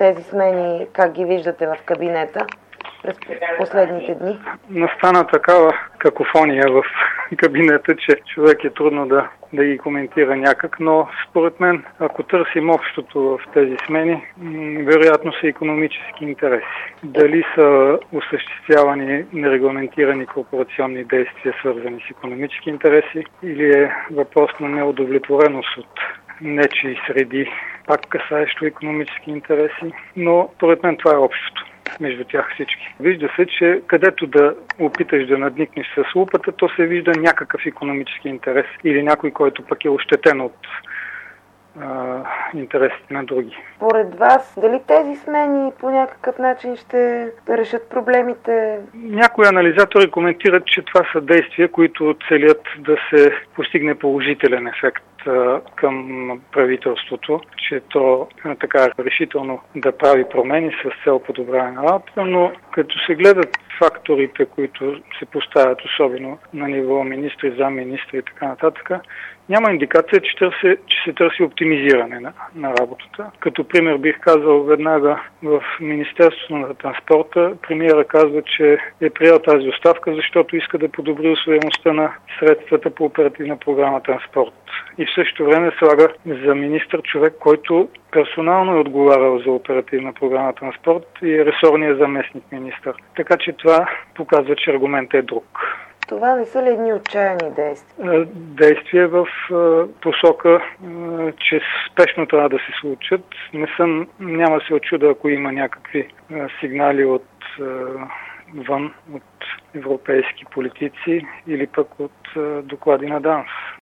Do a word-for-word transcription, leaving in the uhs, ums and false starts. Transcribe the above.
тези смени, как ги виждате в кабинета през последните дни? Настана такава какофония в кабинета, че човек е трудно да, да ги коментира някак, но според мен, ако търсим общото в тези смени, вероятно са икономически интереси. Дали са осъществявани нерегламентирани корпорационни действия, свързани с икономически интереси, или е въпрос на неудовлетвореност от нечии среди, пак касаещо икономически интереси, но според мен това е общото между тях всички. Вижда се, че където да опиташ да надникнеш с лупата, то се вижда някакъв икономически интерес или някой, който пък е ощетен от а, интересите на други. Поред вас, дали тези смени по някакъв начин ще решат проблемите? Някои анализатори коментират, че това са действия, които целят да се постигне положителен ефект към правителството, че то е така решително да прави промени с цел подобряване на работа, но като се гледат факторите, които се поставят особено на ниво министри, замминистри и така нататък, няма индикация, че, търси, че се търси оптимизиране на, на работата. Като пример бих казал веднага в Министерството на транспорта, премиера казва, че е приел тази оставка, защото иска да подобри усвояемостта на средствата по оперативна програма транспорт. И в същото време слага за министър човек, който персонално е отговарял за оперативна програма транспорт и е ресорният заместник министър. Така че това показва, че аргументът е друг. Това не са ли едни отчаяни действия? Действия в посока, че спешно трябва да се случат. Не съм, няма се очуда, ако има някакви сигнали от вън, от европейски политици или пък от доклади на ДАНС.